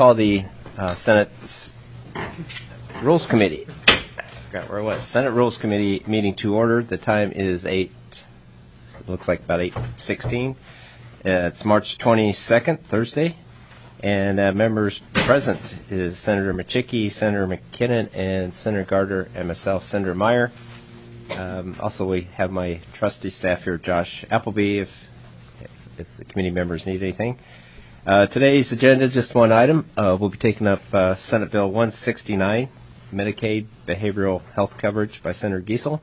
call the Senate's Rules Committee. I forgot where it was. Senate Rules Committee meeting to order. The time is looks like about 8:16. It's March 22nd, Thursday. And members present is Senator Machicki, Senator McKinnon, and Senator Gardner, and myself, Senator Meyer. Also, we have my trusty staff here, Josh Appleby, if the committee members need anything. Today's agenda, just one item. We'll be taking up Senate Bill 169, Medicaid Behavioral Health Coverage by Senator Giesel.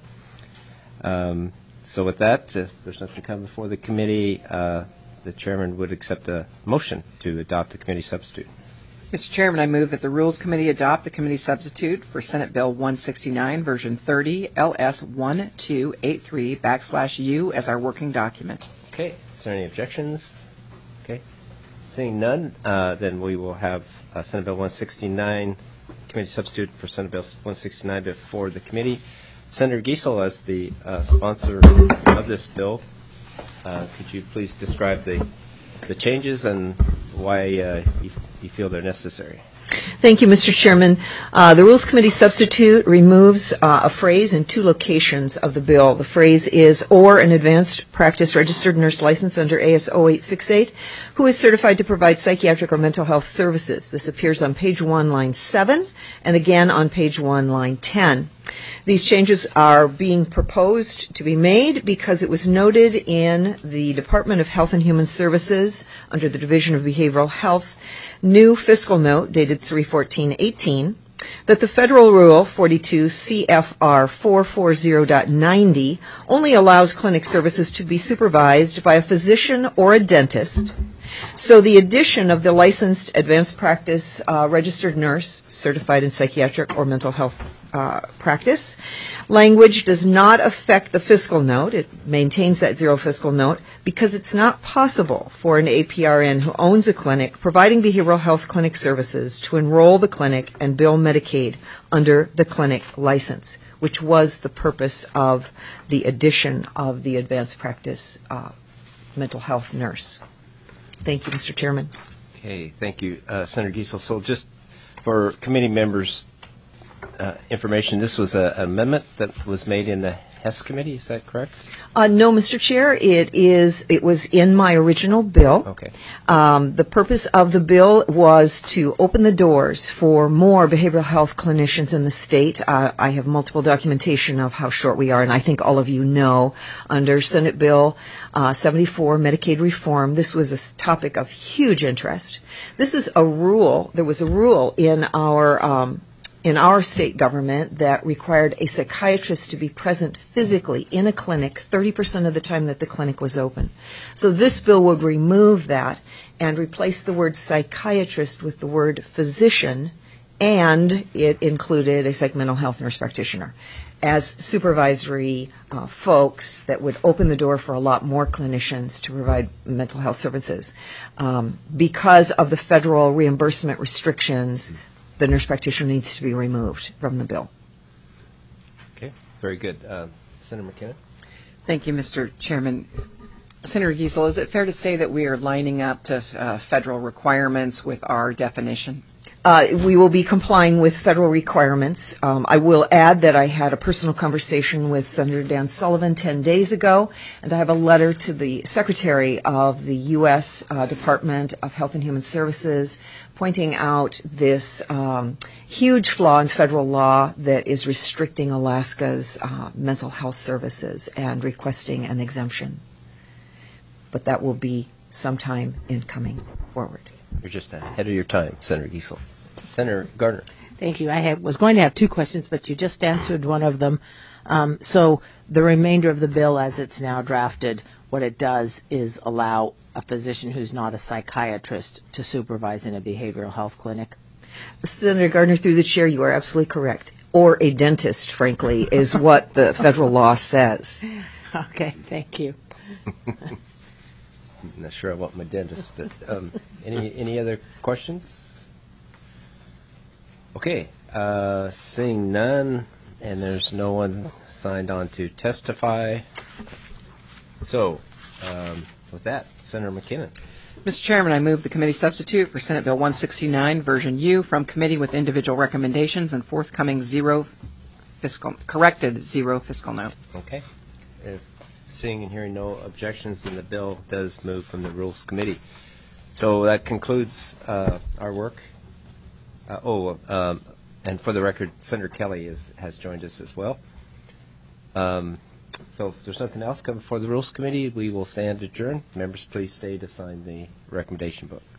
So with that, if there's nothing to come before the committee, the chairman would accept a motion to adopt the committee substitute. Mr. Chairman, I move that the Rules Committee adopt the committee substitute for Senate Bill 169, version 30, LS 1283/U as our working document. Okay. Is there any objections? Okay. Seeing none, then we will have Senate Bill 169, committee substitute for Senate Bill 169 before the committee. Senator Giesel, as the sponsor of this bill, could you please describe the changes and why you feel they're necessary? Thank you, Mr. Chairman. The Rules Committee substitute removes a phrase in two locations of the bill. The phrase is, or an advanced practice registered nurse license under AS 0868, who is certified to provide psychiatric or mental health services. This appears on page 1, line 7, and again on page 1, line 10. These changes are being proposed to be made because it was noted in the Department of Health and Human Services under the Division of Behavioral Health new fiscal note dated 3/14/18 that the federal rule 42 CFR 440.90 only allows clinic services to be supervised by a physician or a dentist. So the addition of the licensed advanced practice registered nurse certified in psychiatric or mental health practice language does not affect the fiscal note. It maintains that zero fiscal note because it's not possible for an APRN who owns a clinic providing behavioral health clinic services to enroll the clinic and bill Medicaid under the clinic license, which was the purpose of the addition of the advanced practice mental health nurse. Thank you, Mr. Chairman. Okay, thank you, Senator Giesel. So just for committee members' information, this was an amendment that was made in the Hess Committee, is that correct? No, Mr. Chair, it was in my original bill. Okay. The purpose of the bill was to open the doors for more behavioral health clinicians in the state. I have multiple documentation of how short we are, and I think all of you know, under Senate Bill 74, Medicaid reform, this was a topic of huge interest. This is a rule, there was a rule in our state government that required a psychiatrist to be present physically in a clinic 30% of the time that the clinic was open. So this bill would remove that and replace the word psychiatrist with the word physician, and it included a psych mental health nurse practitioner as supervisory folks that would open the door for a lot more clinicians to provide mental health services. Because of the federal reimbursement restrictions, the nurse practitioner needs to be removed from the bill. Okay, very good. Senator McKinnon? Thank you, Mr. Chairman. Senator Giesel, is it fair to say that we are lining up to federal requirements with our definition? We will be complying with federal requirements. I will add that I had a personal conversation with Senator Dan Sullivan 10 days ago, and I have a letter to the Secretary of the U.S. Department of Health and Human Services pointing out this huge flaw in federal law that is restricting Alaska's mental health services and requesting an exemption. But that will be sometime in coming forward. You're just ahead of your time, Senator Giesel. Senator Gardner. Thank you. Was going to have two questions, but you just answered one of them. So the remainder of the bill as it's now drafted, what it does is allow a physician who's not a psychiatrist to supervise in a behavioral health clinic. Senator Gardner, through the chair, you are absolutely correct. Or a dentist, frankly, is what the federal law says. Okay, thank you. I'm not sure I want my dentist, but any other questions? Okay, seeing none, and there's no one signed on to testify. So, with that, Senator McKinnon. Mr. Chairman, I move the committee substitute for Senate Bill 169, version U, from committee with individual recommendations and forthcoming corrected zero fiscal note. Okay. If seeing and hearing no objections, then the bill does move from the Rules Committee. So that concludes our work. And for the record, Senator Kelly has joined us as well. So if there's nothing else coming before the Rules Committee, we will stand adjourned. Members, please stay to sign the recommendation book.